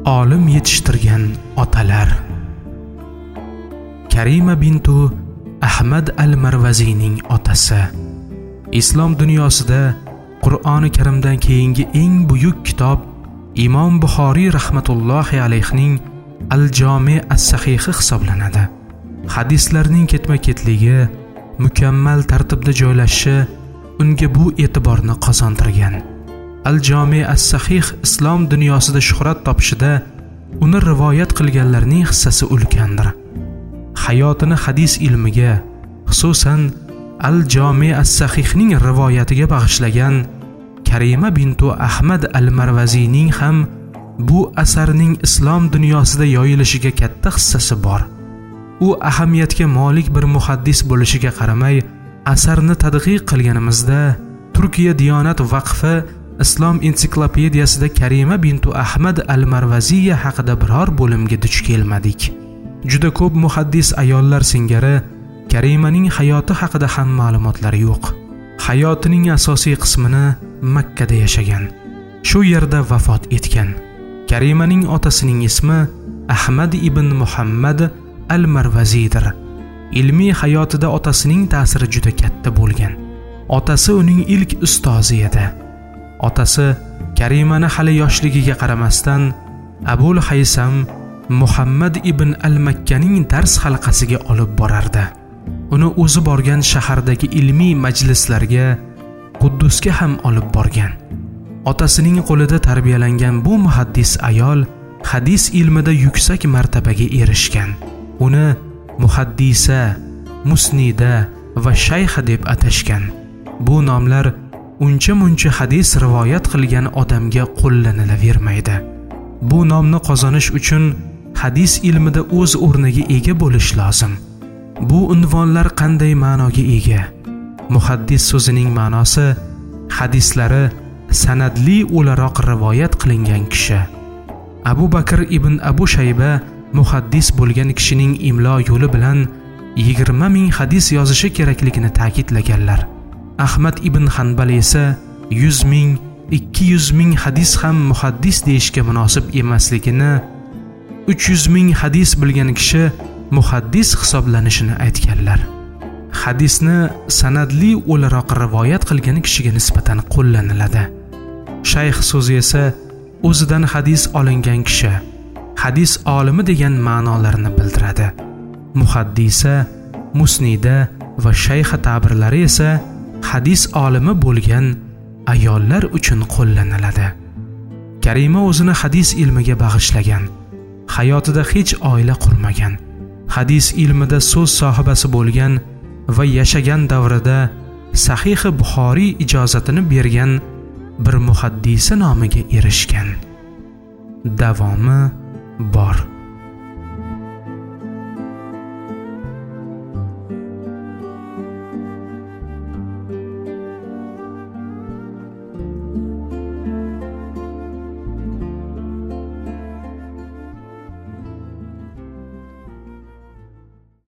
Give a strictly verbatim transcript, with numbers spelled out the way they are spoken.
olim yetishtirgan otalar. Karima bintu Ahmad al-Marvaziyning otasi. Islom dunyosida Qur'oni Karimdan keyingi eng buyuk kitob Imom Buxoriy rahmatullohi alayhining Al-Jami' as-Sahihi hisoblanadi. Hadislarning ketma-ketligi, mukammal tartibda joylashishi unga bu e'tiborni qozontirgan. Al-Jami' as-Sahih islom dunyosida shuhrat topishida uni rivoyat qilganlarning hissasi ulkandir. Hayotini hadis ilmiga, xususan Al-Jami' as-Sahihning rivoyatiga bag'ishlagan Karima bintu Ahmad al-Marvaziyning ham bu asarning islom dunyosida yoyilishiga katta hissasi bor. U ahamiyatga molik bir muhaddis bo'lishiga qaramay, asarni tadqiq qilganimizda Turkiya Diyonat vaqfi Islom ensiklopediyasida Karima bintu Ahmad al-Marvaziyya haqida biror bo'limga duch kelmadik. Juda ko'p muhaddis ayollar singari Karimaning hayoti haqida ham ma'lumotlar yo'q. Hayotining asosiy qismini Makka da yashagan. Shu yerda vafot etgan. Karimaning otasining ismi Ahmad ibn Muhammad al-Marvaziydir. Ilmiy hayotida otasining ta'siri juda katta bo'lgan. Otasi uning ilk ustozi edi. Otasi Karimani hali yoshligiga qaramasdan Abul Haysam Muhammad ibn al-Makkaning dars halqasiga olib borardi. Uni o'zi borgan shahardagi ilmiy majlislarga, Quddusga ham olib borgan. Otasining qo'lida tarbiyalangan bu muhaddis ayol hadis ilmida yuksak martabaga erishgan. Uni muhaddisa, musnida va shayxa deb atashgan. Bu nomlar uncha-muncha hadis rivoyat qilgan odamga qo'llanilavermaydi. Bu nomni qozonish uchun hadis ilmida o'z o'rniga ega bo'lish lozim. Bu unvonlar qanday ma'noga ega? Muhaddis so'zining ma'nosi hadislari sanadli o'laroq rivoyat qilingan kishi. Abu Bakr ibn Abu Shayba muhaddis bo'lgan kishining imlo yo'li bilan yigirma ming hadis yozishi kerakligini ta'kidlaganlar. Ahmad ibn Hanbal esa yuz ming, ikki yuz ming hadis ham muhaddis deyishga munosib emasligini, uch yuz ming hadis bilgan kishi muhaddis hisoblanishini aytganlar. Hadisni sanadli o'laroq rivoyat qilgan kishiga nisbatan qo'llaniladi. Shayx so'zi esa o'zidan hadis olingan kishi, hadis olimi degan ma'nolarni bildiradi. Muhaddisa, musnida va shayxa ta'birlari esa hadis olimi bo'lgan ayollar uchun qo'llaniladi. Karima o'zini hadis ilmiga bag'ishlagan. Hayotida hech oila qurmagan. Hadis ilmida so'z sohibasi bo'lgan va yashagan davrida Sahih Buxoriy ijozatini bergan bir muhaddisa nomiga erishgan. Davomi bor.